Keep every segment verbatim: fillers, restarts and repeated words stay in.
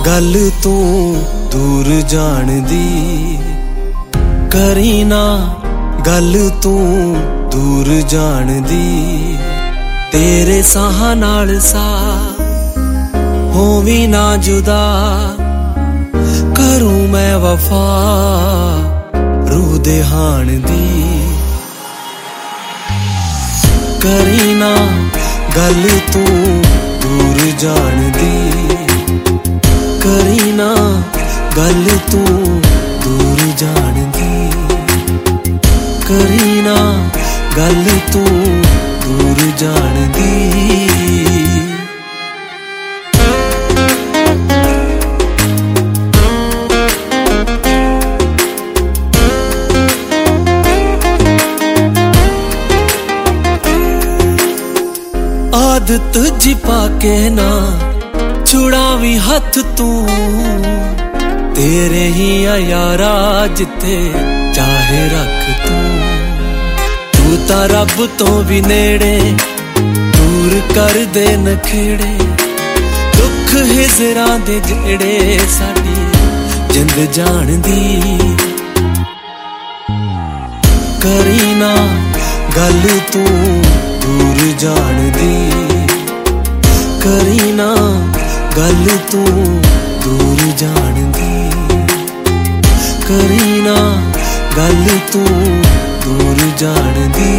गल तू दूर जान दी, करी ना गल तू दूर जान दी। तेरे साह नाल सा होवी ना जुदा, करूं मैं वफा रूह दे हाण दी। करी ना गल तू दूर जान दी, करी ना गल तू दूर जान दी, करी ना गल तू दूर जान दी। आदत जी पाके ना छुड़ावी हथ तू, तेरे ही आ यारा जिथे चाहे रख तू। तू ता रब तो भी नेड़े, दूर कर दे नखेड़े, दुख हिजरा दे जेड़े साडी जिंद जान दी। करी ना गल तू दूर जान दी, करी ना गल तू दूर जान दी, करी ना गल तू दूर जान दी।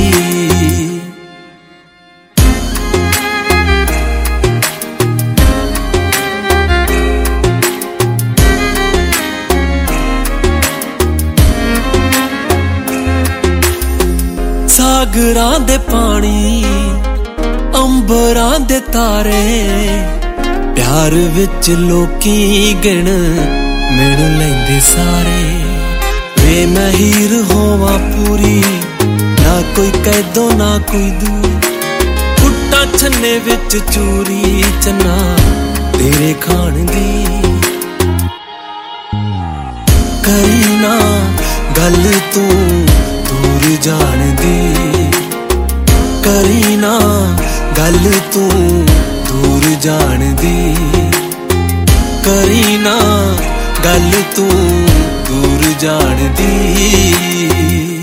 सागरां दे पानी अंबरां दे तारे, प्यार विच लोकी गिण मिण लैंदे सारे। वे मैं हीर होवां पूरी, ना कोई कैदो ना कोई दूर, फुट्टा छन्ने विच चूरी चन्ना तेरे खान दी। करी ना गल तू दूर जान दी, करी ना गल तू दूर जान दी, करी ना गल तू दूर जान दी।